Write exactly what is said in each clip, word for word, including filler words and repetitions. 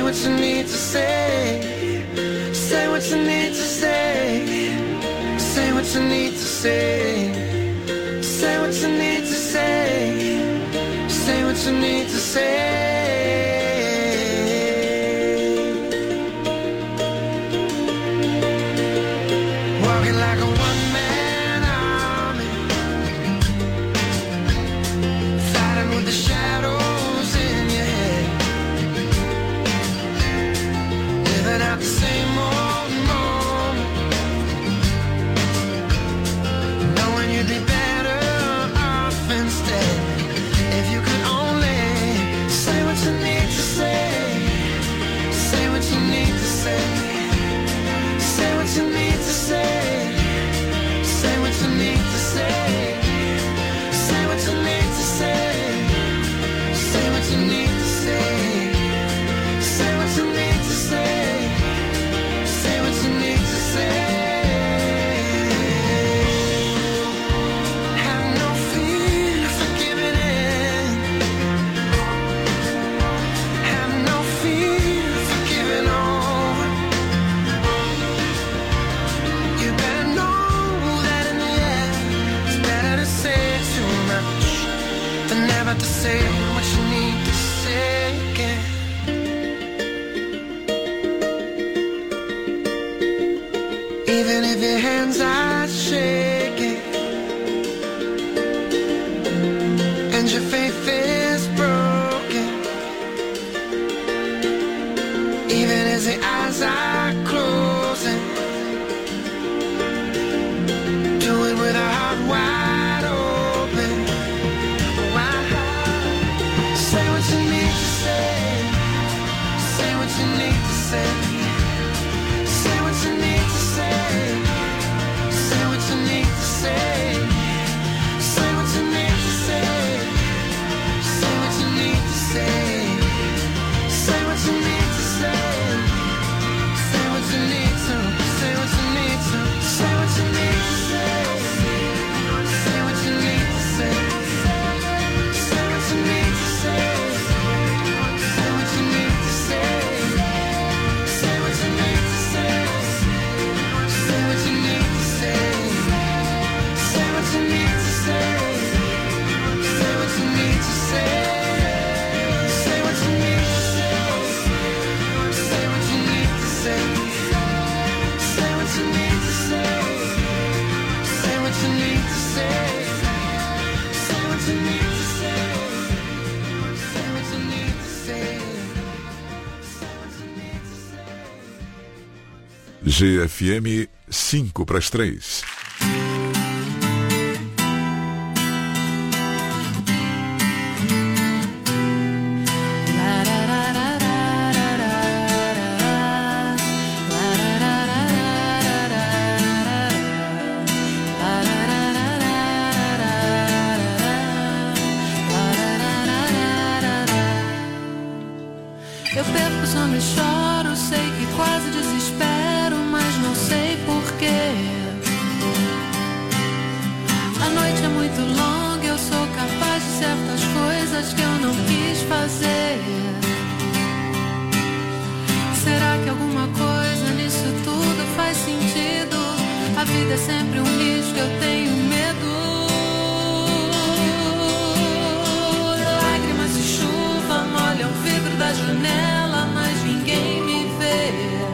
what you need to say. Say what you need to say. Say what you need to say. Say what you need to say. Say what you need to say. Walking like a one-man army, fighting with the shadows in your head, living out the same old moment, knowing you'd be better off instead if you could only say what you need to say. Say what you need to say. Say what you need to say. Say what you need to say. Say what you need to say. Say what you need to say. Say what you need to say. Say what you need to say. Have no fear for giving in. Have no fear for giving over. You better know that in the end it's better to say too much than never to say what you need to say again. Even if your hands are shaking and your faith is broken, even as the eyes are closing, do it with a heart wide open. Wide. Say what you need to say. Say what you need to say. Say what you need to say. Say what you need to say. Say what you need to say. Say what you need to say. Say what you need to say. Say what you need to. Say what you need to. Say what you need to say. Say what you need to say. Say what you need to say. Say what you need to say. Say what you need to say. Say what you need to say. Say what you need to say. Say what you need to say. Say what you need to say. Say what you need to say. Say what you need to say. Say what you need to say. Say what you need to say. Say what you need to say. Say what you need to say. G F M cinco para as três. Eu perco o sono e choro, sei que quase desespero, mas não sei porquê. A noite é muito longa, eu sou capaz de certas coisas que eu não quis fazer. Será que alguma coisa nisso tudo faz sentido? A vida é sempre um risco, eu tenho medo. Lágrimas e chuva molham o vidro da janela, mas ninguém me vê.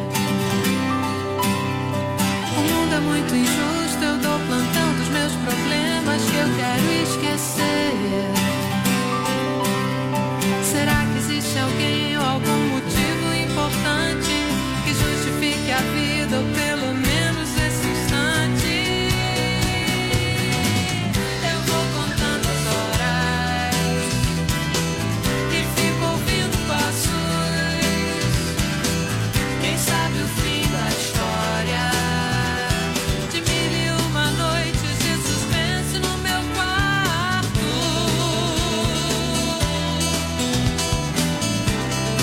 O mundo é muito injusto, eu dou plantão dos meus problemas que eu quero esquecer. Será que existe alguém ou algum motivo importante que justifique a vida ou pelo menos esse instante? Eu vou contando as horas e fico ouvindo passos. Quem sabe o fim da história de mil e uma noites de suspense no meu quarto.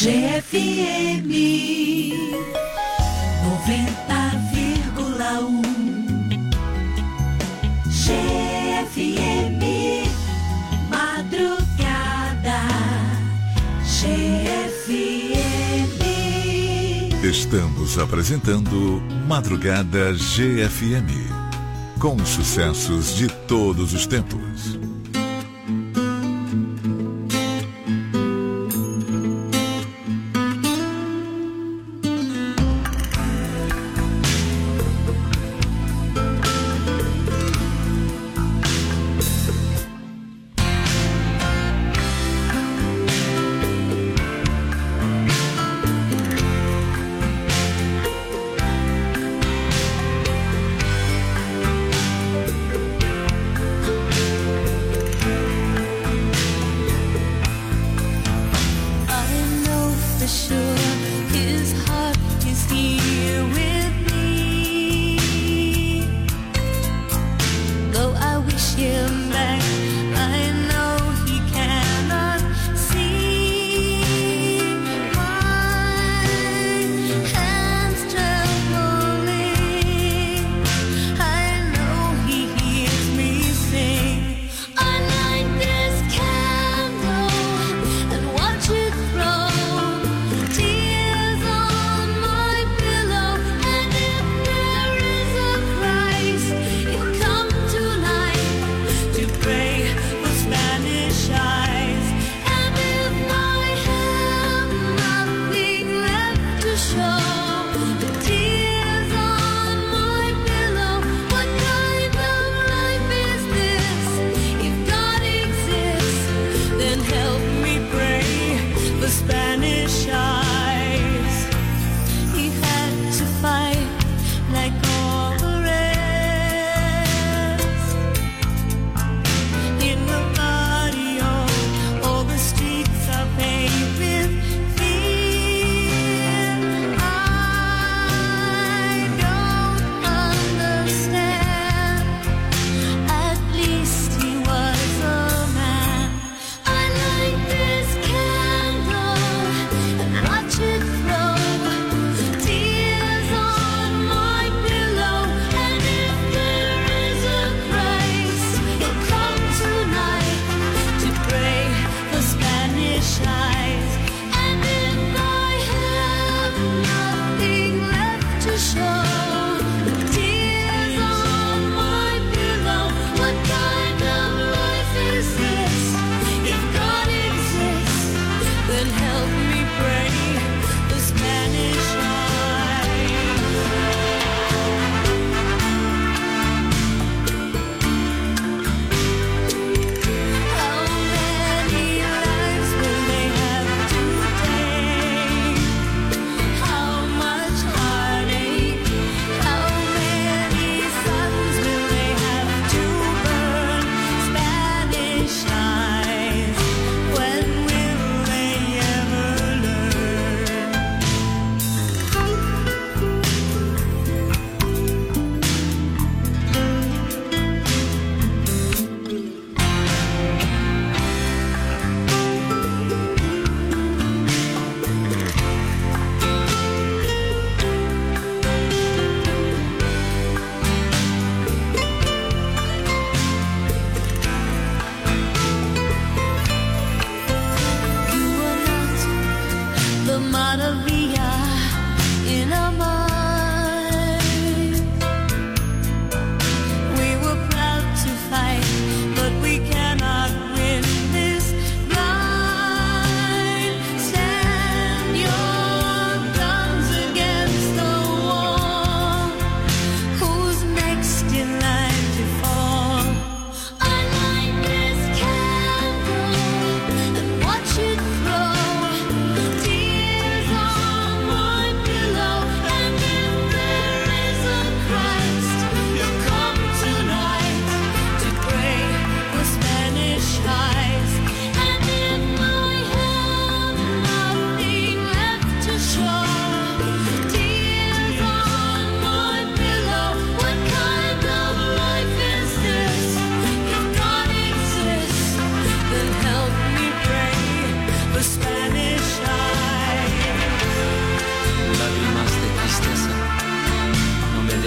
G F M noventa vírgula um. G F M Madrugada. G F M. Estamos apresentando Madrugada G F M, com os sucessos de todos os tempos. How much heartache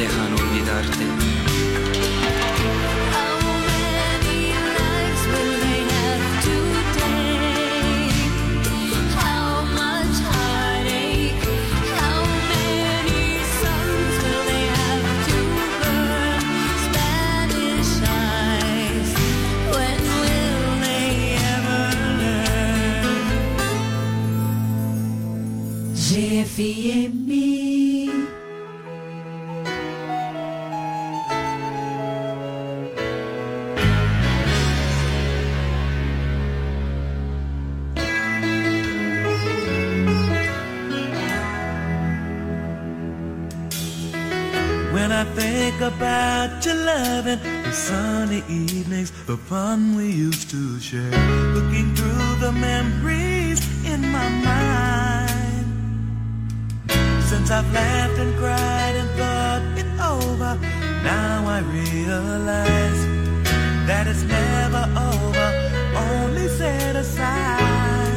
dejan olvidarte. How many lives will they have today? How much heartache? How many suns will they have to burn? Spanish eyes, when will they ever learn? G F M. When I think about your loving, the sunny evenings, the fun we used to share, looking through the memories in my mind. Since I've laughed and cried and thought it over, now I realize that it's never over, only set aside.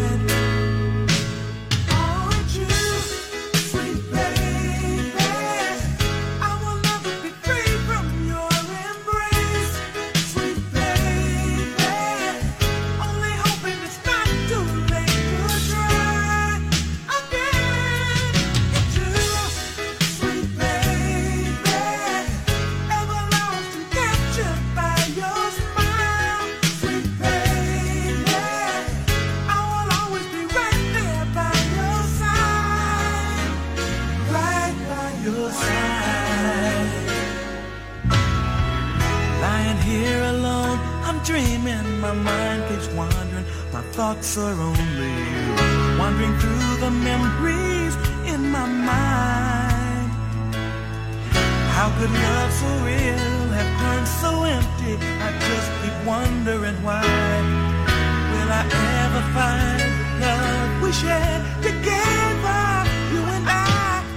My mind keeps wandering, my thoughts are only you, wandering through the memories in my mind. How could love so real have turned so empty? I just keep wondering why. Will I ever find the love we shared together, you and I?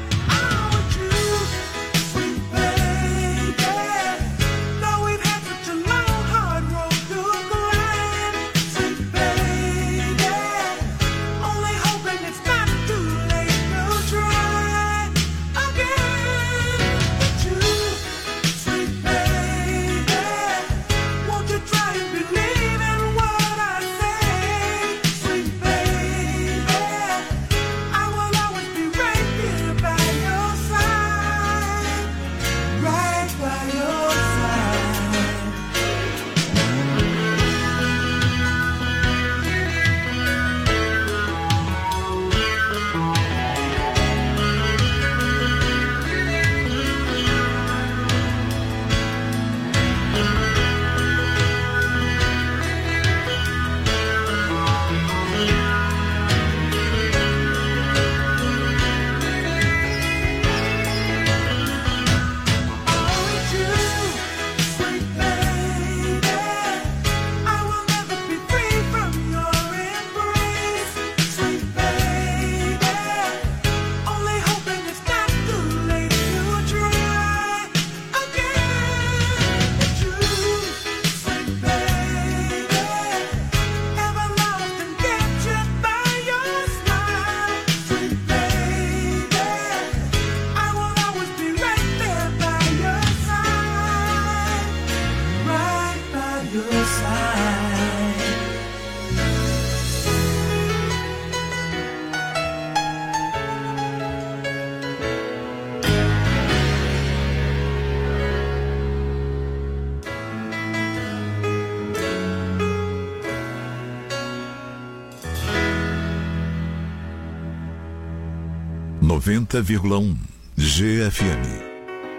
noventa vírgula um G F M.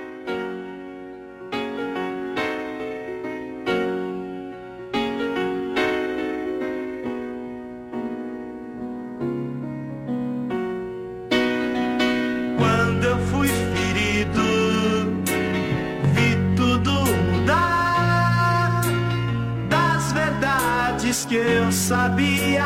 Que eu sabia,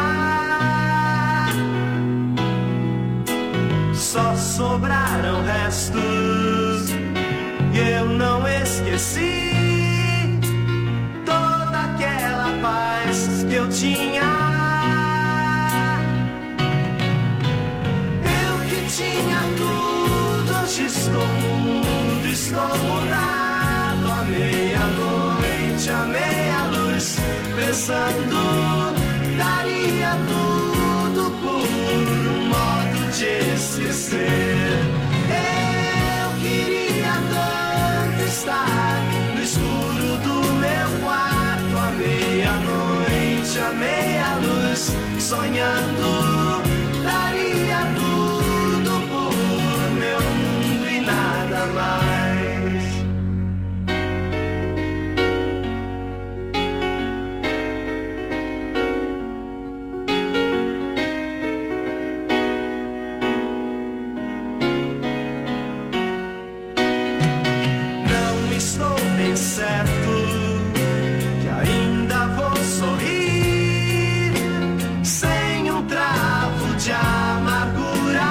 só sobraram restos e eu não esqueci toda aquela paz que eu tinha. Eu que tinha tudo, hoje estou mudo, estou estou mudado à meia-noite, à meia-luz, pensando, daria tudo por um modo de esquecer. Eu queria tanto estar no escuro do meu quarto, à meia-noite, à meia-luz, sonhando, daria tudo por meu mundo e nada mais. Não estou bem certo que ainda vou sorrir sem um travo de amargura.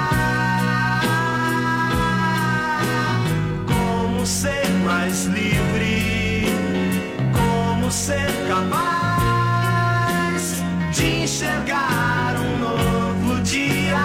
Como ser mais livre, como ser capaz de enxergar um novo dia.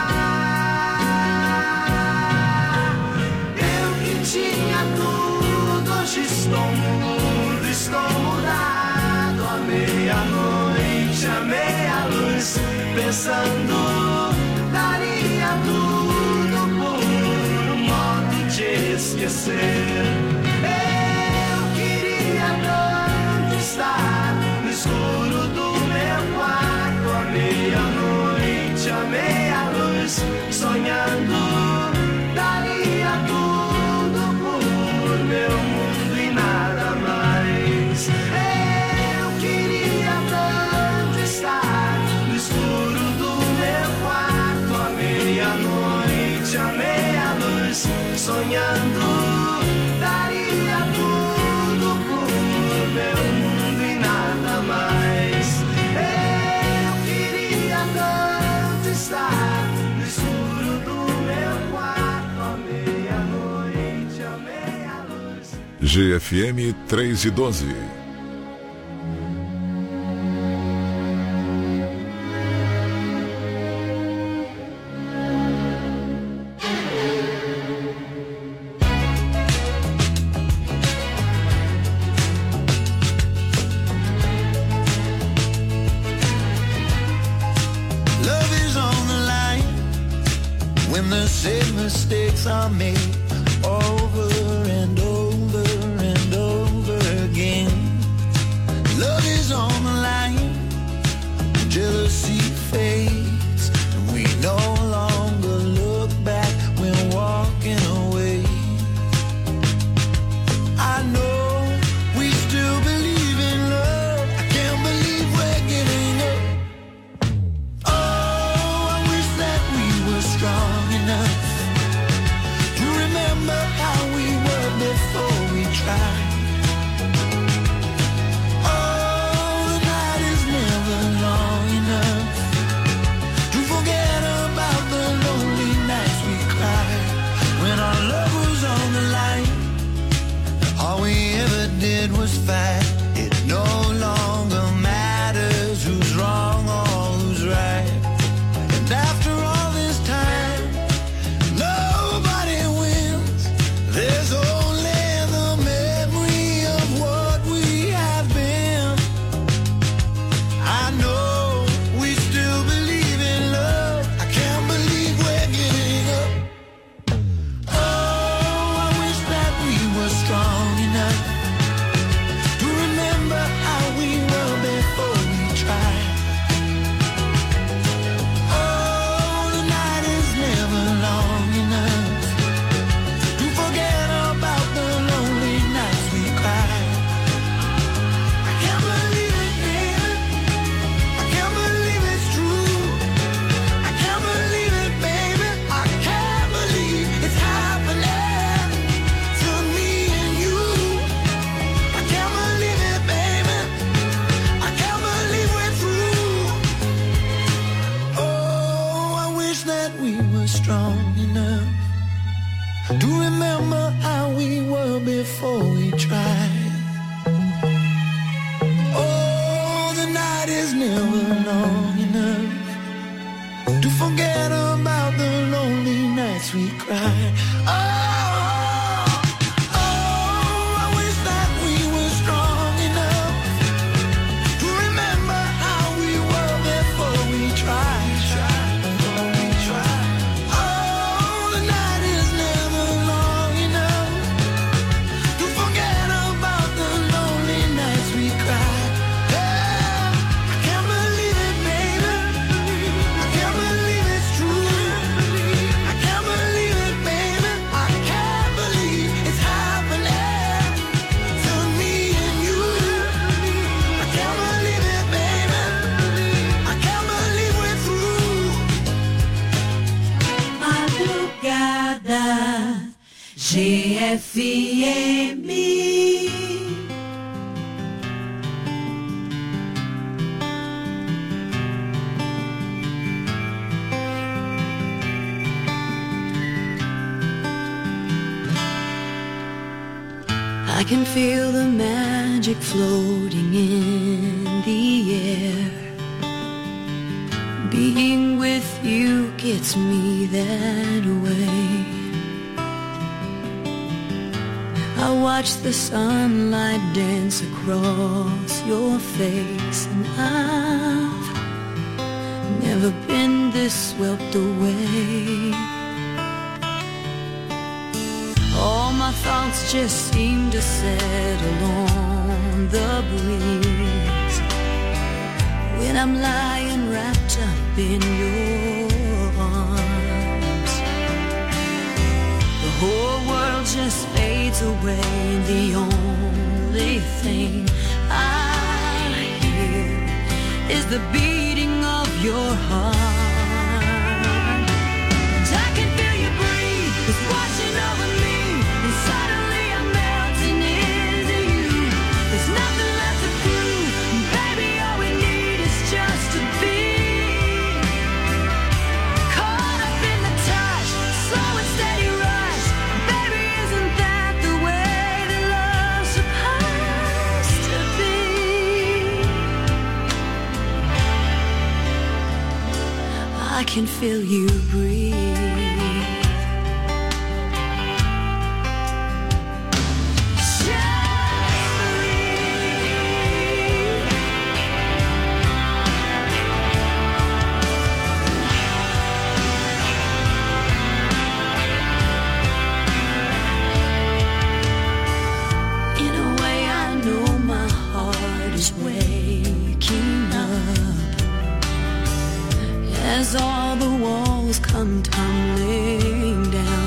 Eu que tinha tudo, hoje estou mudo, estou mudado à meia-noite, à meia-luz, pensando, daria tudo por um modo de esquecer. Eu queria tanto estar no escuro do meu quarto, à meia-noite, à meia-luz, sonhando, daria tudo por meu mundo e nada mais. Eu queria tanto estar no escuro do meu quarto, à meia-noite, à meia-luz, sonhando, daria tudo por meu mundo e nada mais. Eu queria tanto estar no escuro do meu quarto, à meia-noite, à meia-luz. G F M três e doze. Love is on the line when the same mistakes are made over and over and over again. Love is on the line, jealousy fades, and we no longer look back when walking away. I know we still believe in love. I can't believe we're giving up. Oh, I wish that we were strong enough to remember how we were before we tried. Oh, the night is never long enough to forget about the lonely nights we cried when our love was on the line. All we ever did was fight. It no longer matters who's wrong or who's right. And after all this time, nobody wins. There's only the memory of what we have been. I know we still believe in love. I can't believe we're giving up. Oh, I wish that we were strong enough to remember how we were before we tried. Oh, the night is never long enough to forget about the lonely nights we cried. I can't believe it, baby. I can't believe it's true. I can't believe it, baby. I can't believe it's happening to me and you. I can't believe it, baby. I can't believe we're through. Oh, I wish that we were strong enough to remember how we were before we tried. Oh, the night is never long enough to forget about the lonely nights we cried. Oh, G F M. I can feel the magic floating in the air. Being with you gets me that way. I watch the sunlight dance across your face, and I've never been this swept away. All my thoughts just seem to settle on the breeze when I'm lying wrapped up in your arms. The whole world just fades away, and the only thing I hear is the beating of your heart. And I can feel you breathe, it's washing over me. And suddenly I'm melting into you. There's nothing left to prove. Baby, all we need is just to be caught up in the touch, slow and steady rush. Baby, isn't that the way that love's supposed to be? I can feel you breathe. As all the walls come tumbling down,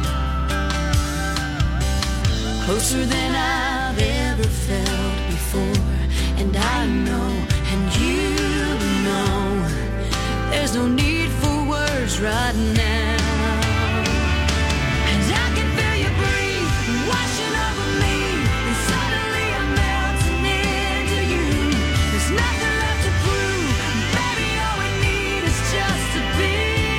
closer than I've ever felt before. And I know, and you know, there's no need for words right now. And I can feel you breathe, washing over me. And suddenly I'm melting into you. There's nothing left to prove. Baby, all we need is just to be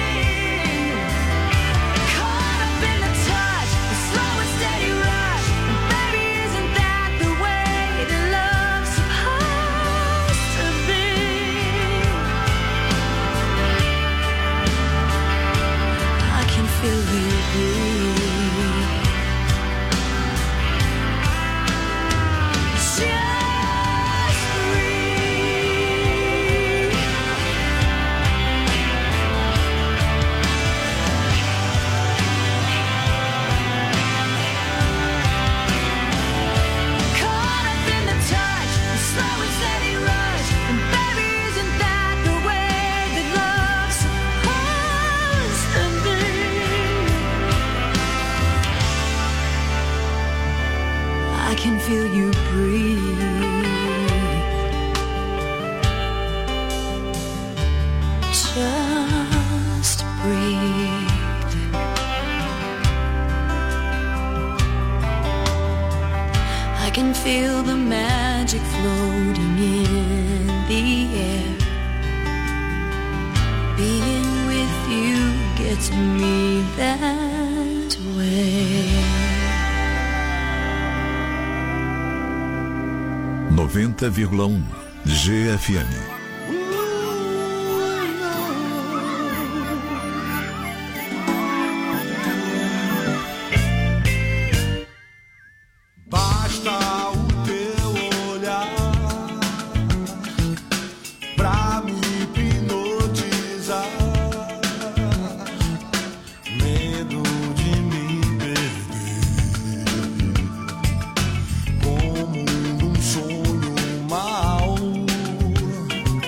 caught up in the touch, the slow and steady rush. And baby, isn't that the way that love's supposed to be? I can feel you breathe. Just breathe. Caught up in the touch, the slow and steady rush. And baby, isn't that the way that love's supposed to be? I can feel you breathe. Just breathe. I can feel the magic floating in the air. Being with you gets me that way. noventa vírgula um G F M. Basta o teu olhar pra me hipnotizar. Medo de me perder, como num sonho mau.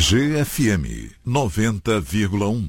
G F M noventa vírgula um.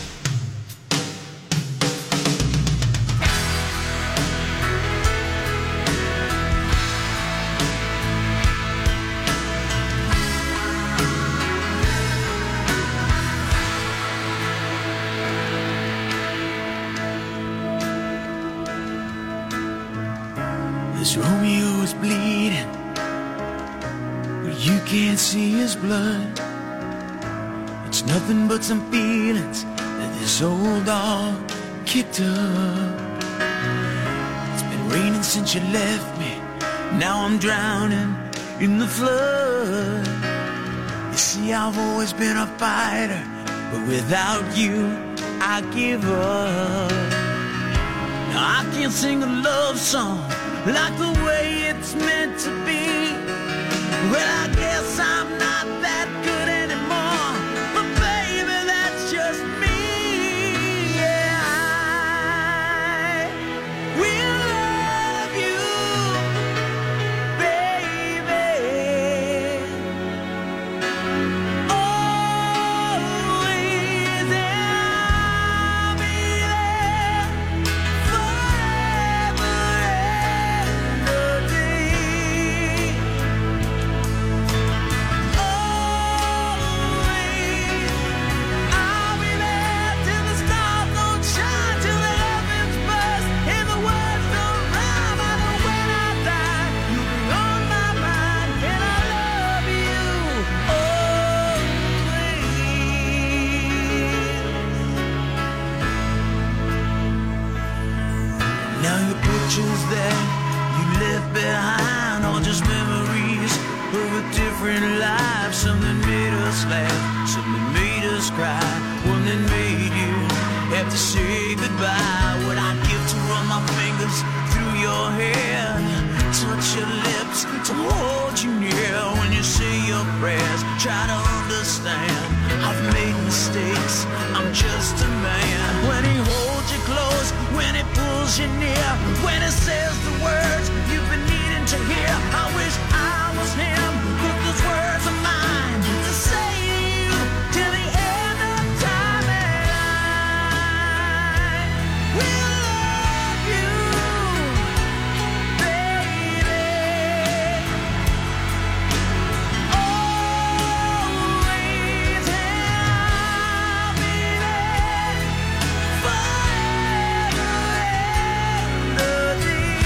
This Romeo is bleeding, but you can't see his blood. It's nothing but some feelings that this old dog kicked up. It's been raining since you left me, now I'm drowning in the flood. You see, I've always been a fighter, but without you, I give up. Now I can't sing a love song like the way it's meant to be. Well, I guess I'm not that good anymore, but baby, that's just me. Yeah, I will love you, baby, always, and I'll be there forever and a day. I'll be there till the stars don't shine, till the heavens burst and the words don't rhyme. I know when I die, you'll be on my mind, and I love you always. Now your pictures that you left behind are just memories of a different life. Something made us laugh, something made us cry, one that made you have to say goodbye. What I'd give to run my fingers through your hair, touch your lips, to hold you near when you say your prayers. Try to understand, I've made mistakes, I'm just a man. When he holds you close, when he pulls you near, when he says the words you've been needing to hear, I wish I was him, but those words are mine to say to you till the end of time, and I will love you, baby, always, and I'll be there forever and a day.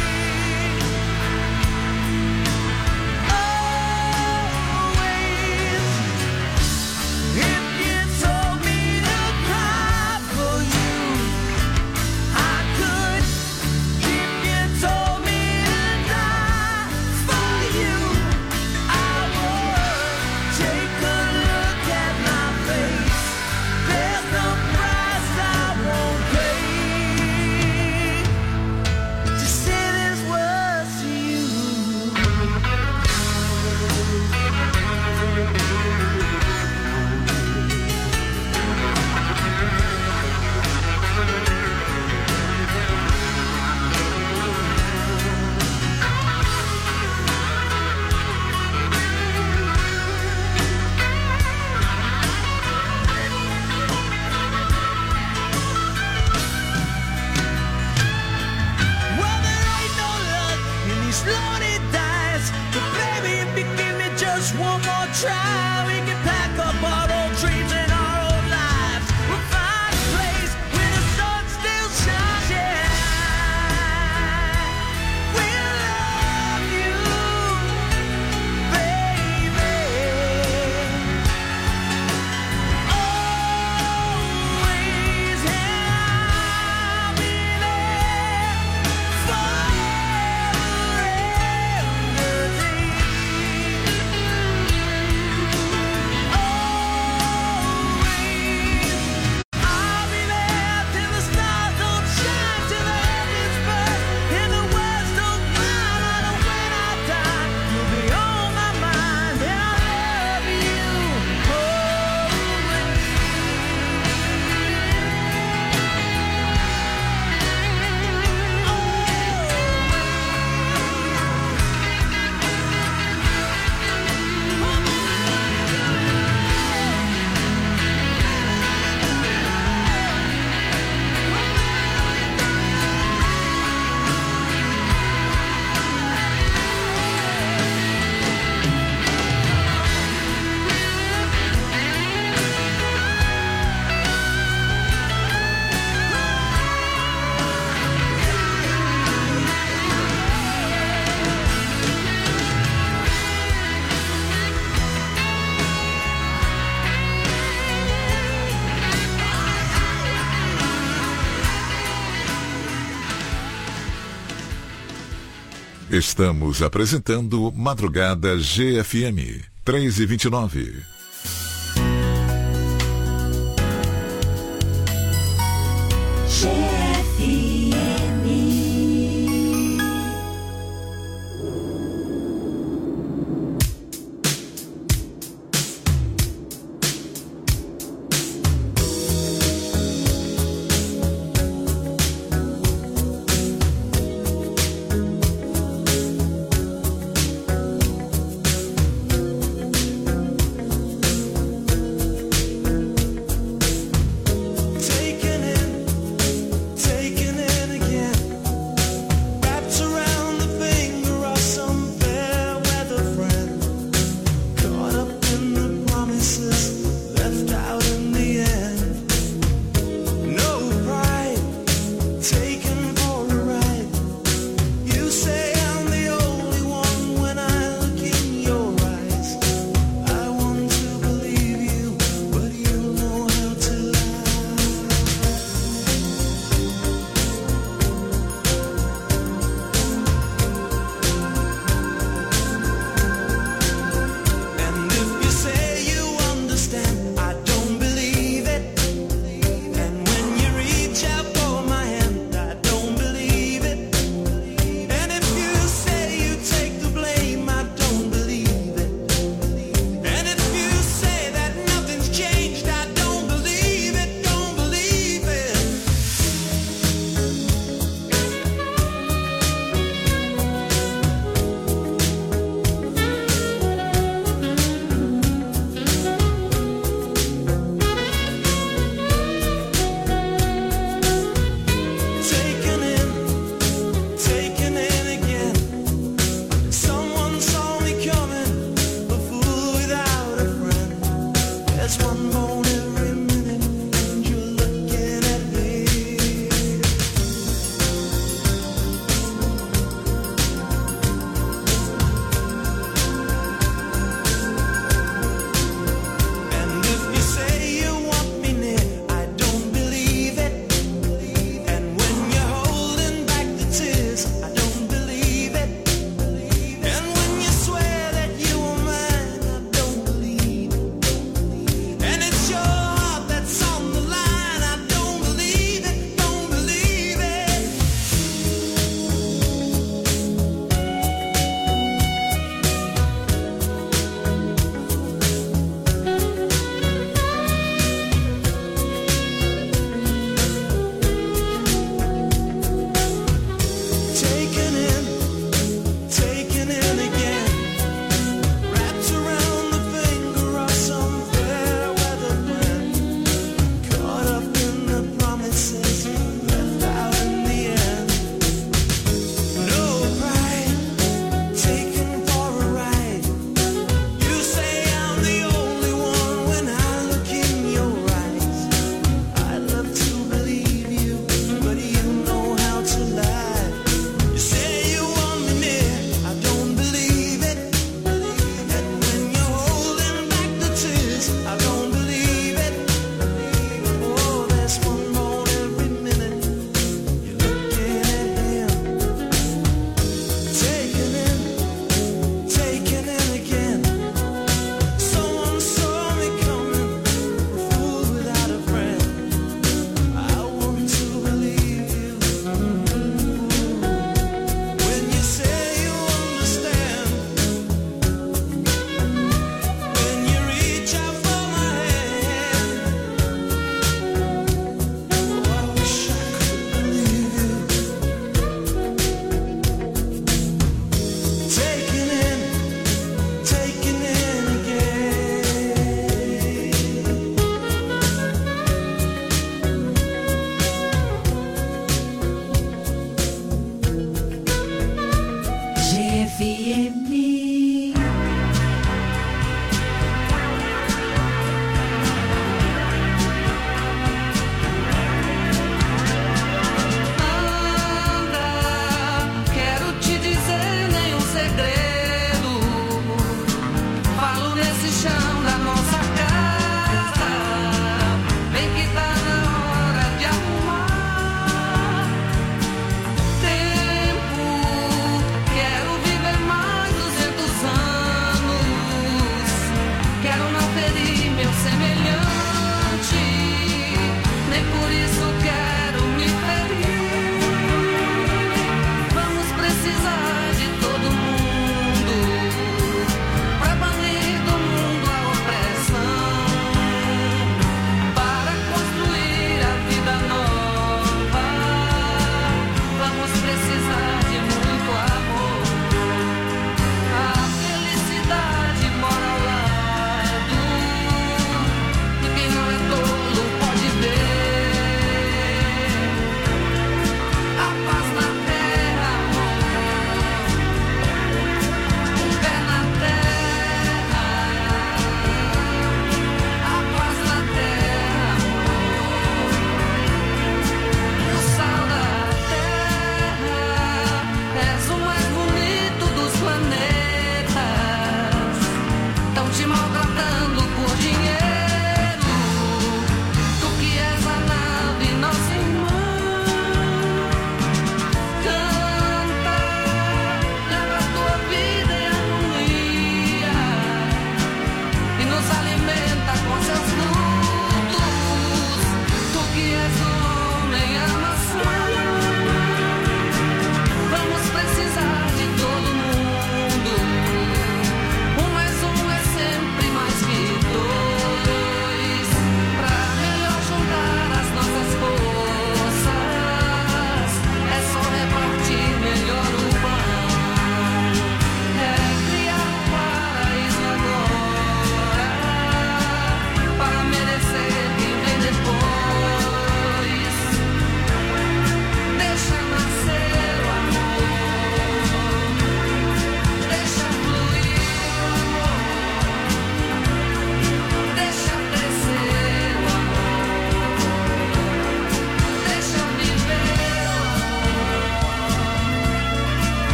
Estamos apresentando Madrugada G F M, três e vinte e nove.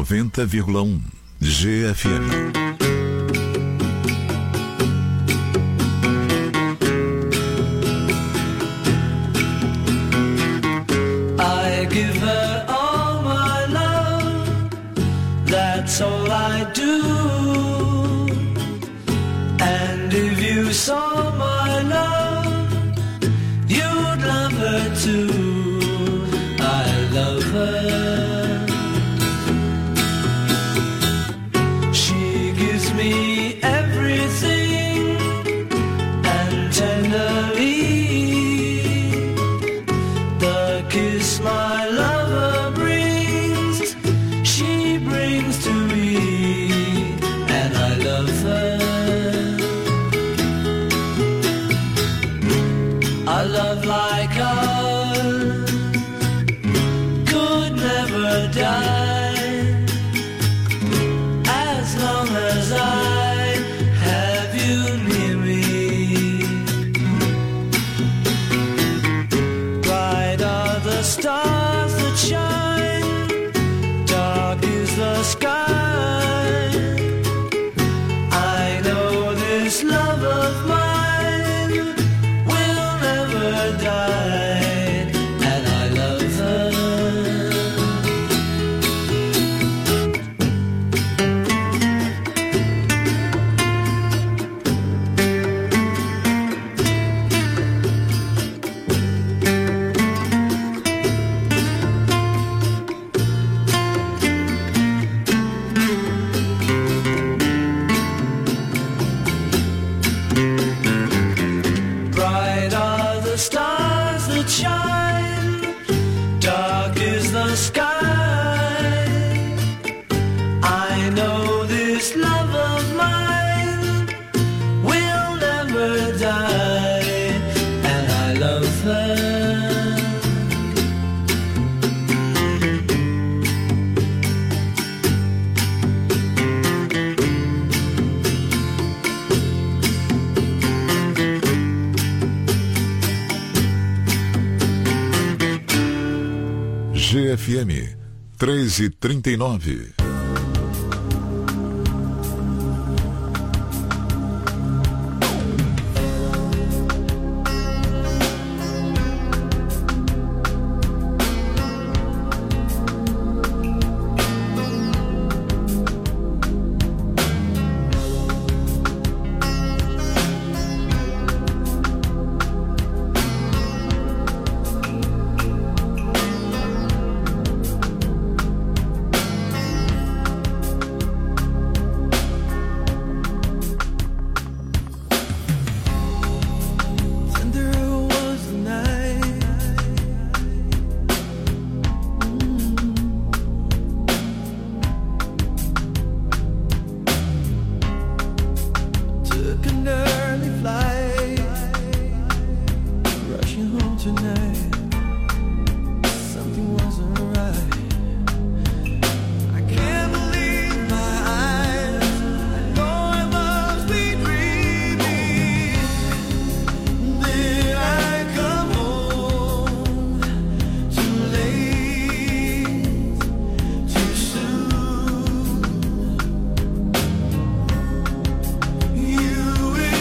noventa vírgula um G F M. I give her all my love, that's all I do. And if you saw my love, you'd love her too. I love her. She gives me everything, and tenderly the kiss my lover brings, she brings to me, and I love her. A love like ours could never die, as long as I have you near me. Bright are the stars that shine, dark is the sky. I know this love of mine will never die, and I love her. Bright are the stars that shine, dark is the sky. I know this love of mine will never die, and I love her. G F M três e trinta e nove. You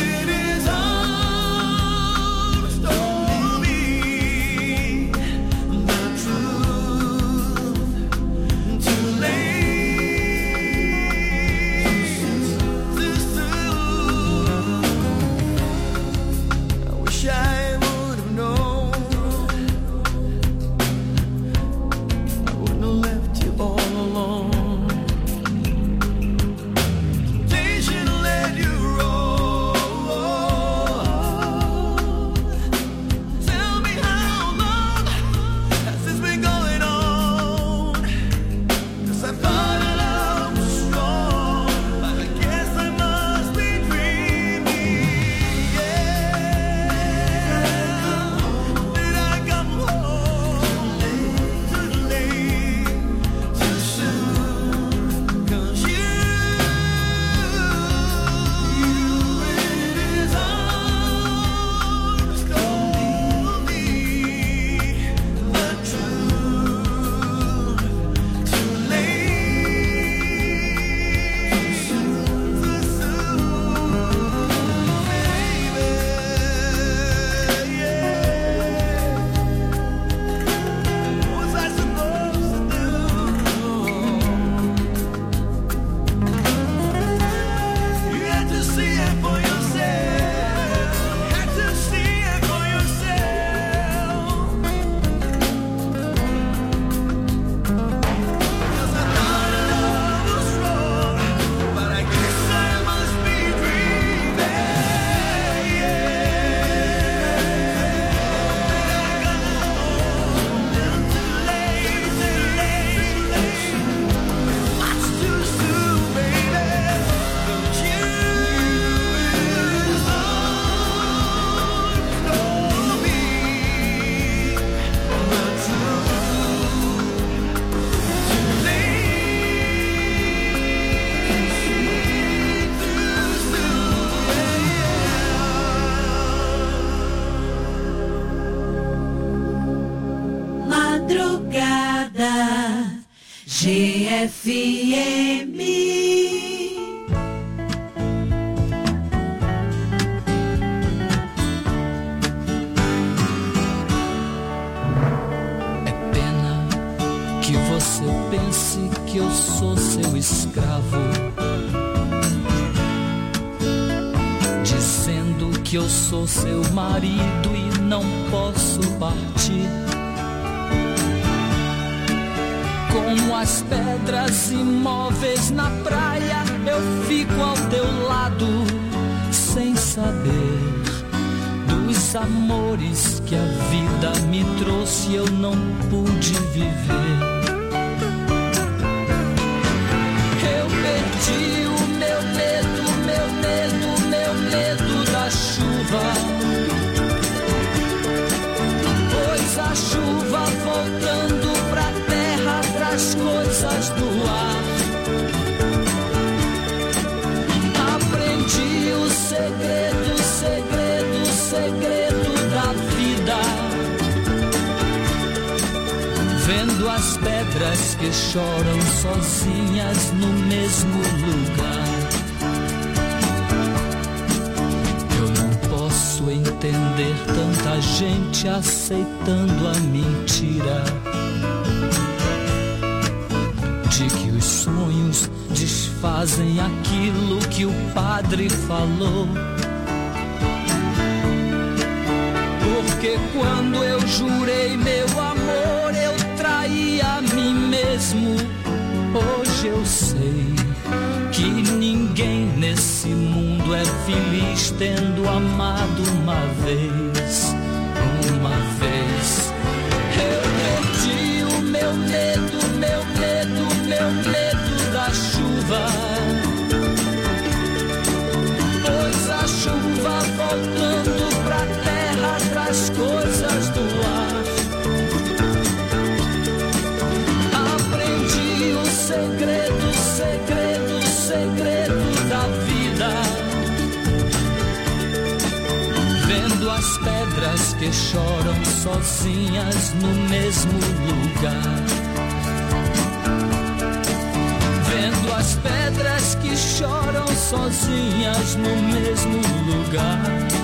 G F M. Você pense que eu sou seu escravo, dizendo que eu sou seu marido e não posso partir. Como as pedras imóveis na praia, eu fico ao teu lado, sem saber dos amores que a vida me trouxe, eu não pude viver. Perdi o meu medo, meu medo, meu medo da chuva, pois a chuva voltando pra terra traz coisas do ar. Aprendi o segredo, segredo, segredo da vida, vendo as pedras que choram sozinhas no mesmo lugar. Eu não posso entender tanta gente aceitando a mentira de que os sonhos desfazem aquilo que o padre falou. Porque quando eu jurei meu amor, eu traí a mim mesmo. Hoje eu sei que ninguém nesse mundo é feliz tendo amado uma vez, uma vez. Eu perdi o meu medo, meu medo, meu medo da chuva, pois a chuva voltando pra terra traz coisas do ar. Aprendi o segredo, segredo, segredo da vida, vendo as pedras que choram sozinhas no mesmo lugar. Vendo as pedras que choram sozinhas no mesmo lugar.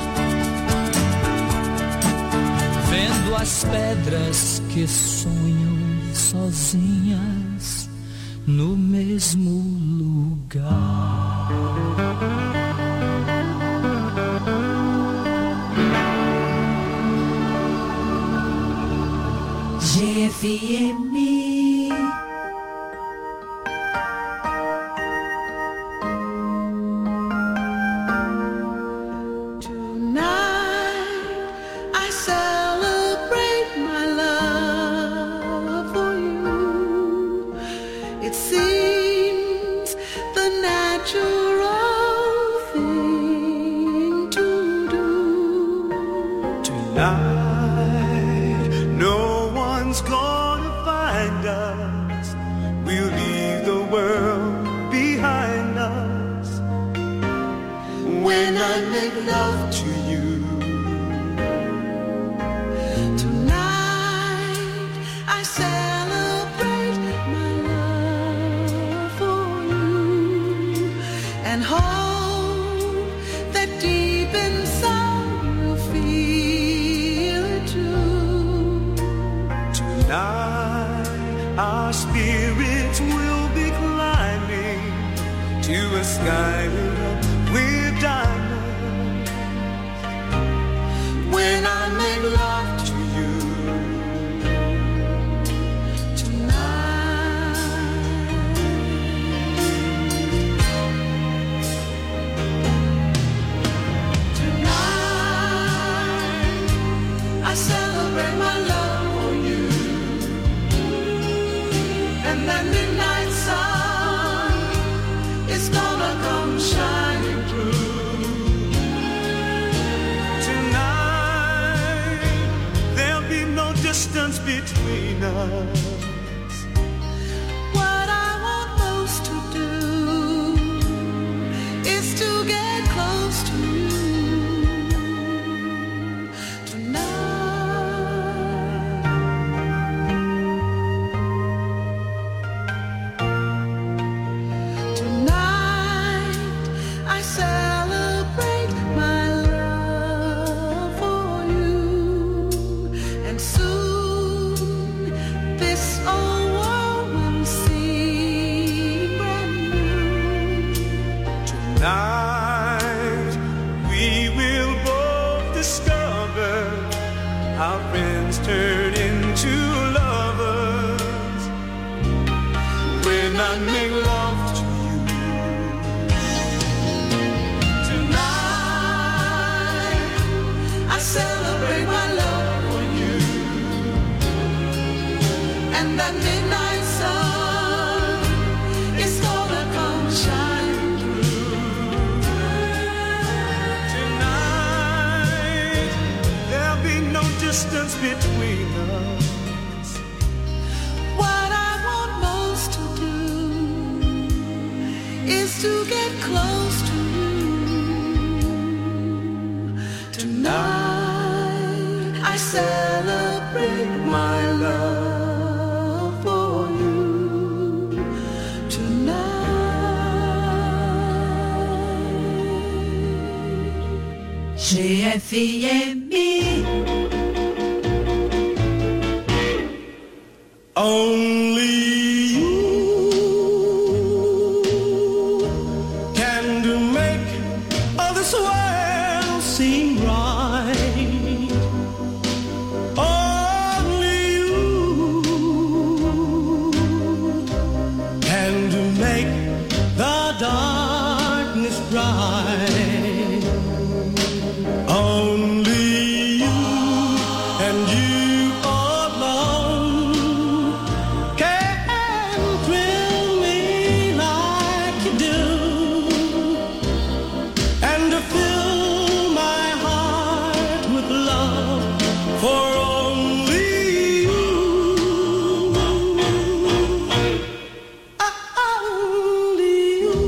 Vendo as pedras que sonham sozinhas no mesmo lugar. G F M. discover our friends turn into lovers when I make love to you. Tonight I celebrate my love for you, and that midnight sun is gonna come shine through. Tonight there'll be no distance between us. What I want most to do is to get close to you. Tonight I celebrate my love for you. Tonight. G F E M E. Only you can do make all this world seem right. Only you can do make the darkness bright. Only you and you alone can thrill me like you do, and to fill my heart with love for only you. Only you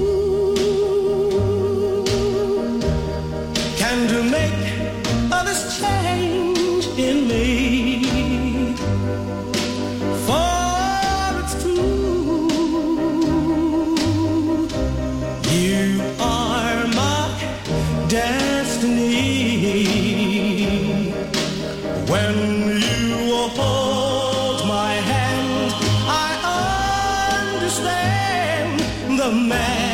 can do make all this change in me. For it's true, you are my destiny. When you hold my hand, I understand the man